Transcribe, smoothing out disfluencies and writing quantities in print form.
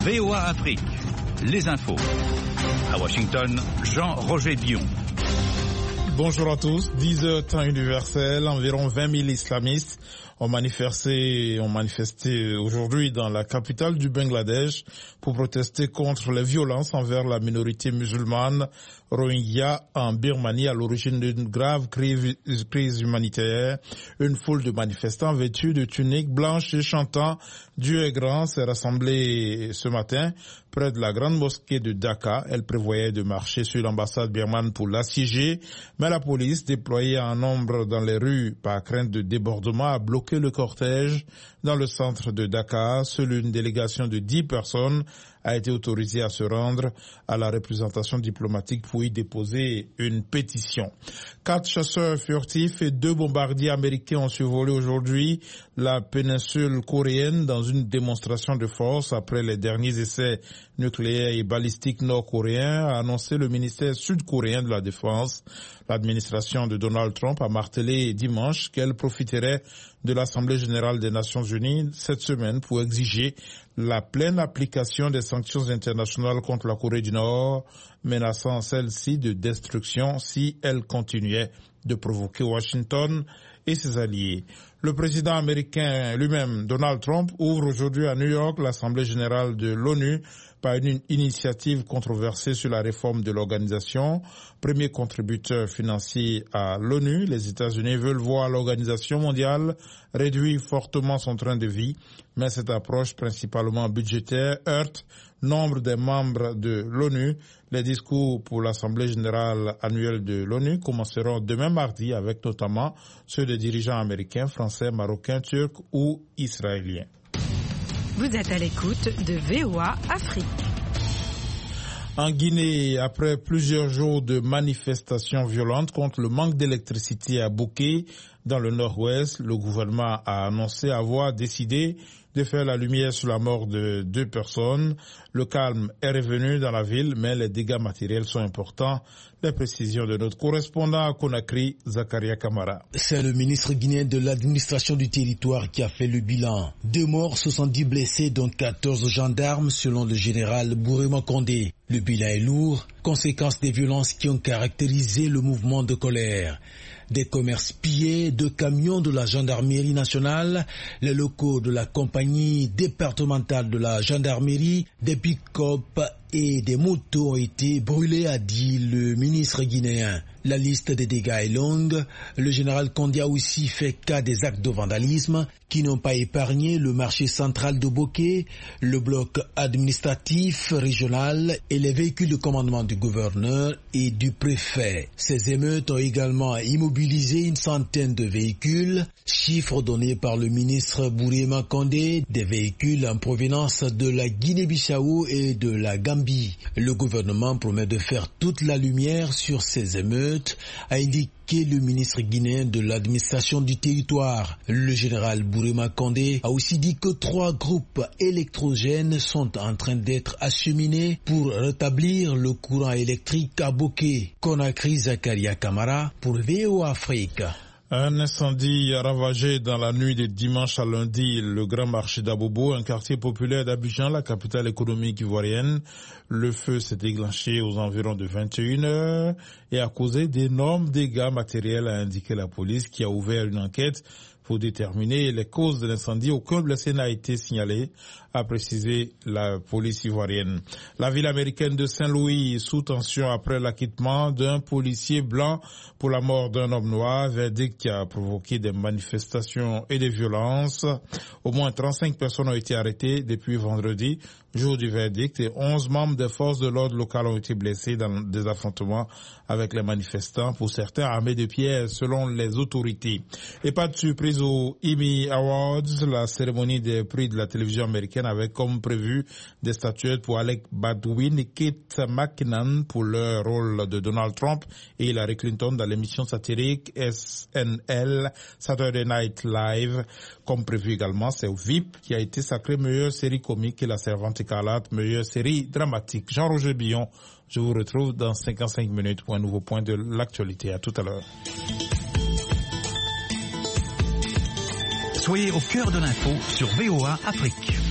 VOA Afrique, les infos. À Washington, Jean-Roger Bion. Bonjour à tous. 10h temps universel, environ 20 000 islamistes ont manifesté aujourd'hui dans la capitale du Bangladesh pour protester contre les violences envers la minorité musulmane Rohingya en Birmanie à l'origine d'une grave crise humanitaire. Une foule de manifestants vêtus de tuniques blanches et chantant Dieu est grand s'est rassemblée ce matin près de la grande mosquée de Dhaka. Elle prévoyait de marcher sur l'ambassade birmane pour l'assiéger, mais la police, déployée en nombre dans les rues par crainte de débordement, a bloqué le cortège dans le centre de Dhaka. Seule une délégation de 10 personnes a été autorisée à se rendre à la représentation diplomatique pour y déposer une pétition. 4 chasseurs furtifs et 2 bombardiers américains ont survolé aujourd'hui la péninsule coréenne dans une démonstration de force après les derniers essais nucléaires et balistiques nord-coréens, a annoncé le ministère sud-coréen de la Défense. L'administration de Donald Trump a martelé dimanche qu'elle profiterait de l'Assemblée générale des Nations unies cette semaine pour exiger la pleine application des sanctions internationales contre la Corée du Nord, menaçant celle-ci de destruction si elle continuait de provoquer Washington et ses alliés. Le président américain lui-même, Donald Trump, ouvre aujourd'hui à New York l'Assemblée générale de l'ONU par une initiative controversée sur la réforme de l'organisation. Premier contributeur financier à l'ONU, les États-Unis veulent voir l'organisation mondiale réduire fortement son train de vie, mais cette approche principalement budgétaire heurte nombre des membres de l'ONU. Les discours pour l'Assemblée générale annuelle de l'ONU commenceront demain mardi avec notamment ceux des dirigeants américains, français, marocains, turcs ou israéliens. Vous êtes à l'écoute de VOA Afrique. En Guinée, après plusieurs jours de manifestations violentes contre le manque d'électricité à Bouké, dans le nord-ouest, le gouvernement a annoncé avoir décidé de faire la lumière sur la mort de 2 personnes. Le calme est revenu dans la ville, mais les dégâts matériels sont importants. Les précisions de notre correspondant à Conakry, Zakaria Kamara. C'est le ministre guinéen de l'administration du territoire qui a fait le bilan. 2 morts, 70 blessés, dont 14 gendarmes, selon le général Bourema Condé. Le bilan est lourd, conséquence des violences qui ont caractérisé le mouvement de colère. Des commerces pillés, 2 camions de la gendarmerie nationale, les locaux de la compagnie départementale de la gendarmerie, des pick-up et des motos ont été brûlés, a dit le ministre guinéen. La liste des dégâts est longue. Le général Condé a aussi fait cas des actes de vandalisme qui n'ont pas épargné le marché central de Bouké, le bloc administratif régional et les véhicules de commandement du gouverneur et du préfet. Ces émeutes ont également immobilisé une centaine de véhicules, chiffre donné par le ministre Bourema Condé, des véhicules en provenance de la Guinée-Bissau et de la Gambie. Le gouvernement promet de faire toute la lumière sur ces émeutes, a indiqué le ministre guinéen de l'administration du territoire. Le général Bourema Condé a aussi dit que 3 groupes électrogènes sont en train d'être acheminés pour rétablir le courant électrique à Bouké. Conakry, Zakaria Kamara pour VOA Afrique. Un incendie a ravagé dans la nuit de dimanche à lundi le grand marché d'Abobo, un quartier populaire d'Abidjan, la capitale économique ivoirienne. Le feu s'est déclenché aux environs de 21h et a causé d'énormes dégâts matériels, a indiqué la police qui a ouvert une enquête pour déterminer les causes de l'incendie. Aucun blessé n'a été signalé, a précisé la police ivoirienne. La ville américaine de Saint-Louis sous tension après l'acquittement d'un policier blanc pour la mort d'un homme noir, verdict qui a provoqué des manifestations et des violences. Au moins 35 personnes ont été arrêtées depuis vendredi, jour du verdict, et 11 membres des forces de l'ordre locales ont été blessés dans des affrontements avec les manifestants, pour certains armés de pierres selon les autorités. Et pas de surprise aux Emmy Awards, la cérémonie des prix de la télévision américaine avec comme prévu des statuettes pour Alec Baldwin et Kate McKinnon pour leur rôle de Donald Trump et Hillary Clinton dans l'émission satirique SNL Saturday Night Live. Comme prévu également, c'est VIP qui a été sacré meilleure série comique et La Servante écarlate meilleure série dramatique. Jean-Roger Billon, je vous retrouve dans 55 minutes pour un nouveau point de l'actualité. À tout à l'heure. Soyez au cœur de l'info sur VOA Afrique.